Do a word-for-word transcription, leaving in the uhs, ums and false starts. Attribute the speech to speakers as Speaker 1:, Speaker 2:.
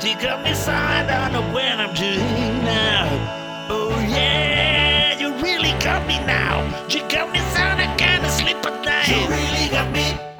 Speaker 1: You got me, so I don't know what I'm doing now. Oh yeah, you really got me now. You got me, so I can't sleep at night.
Speaker 2: You really got me.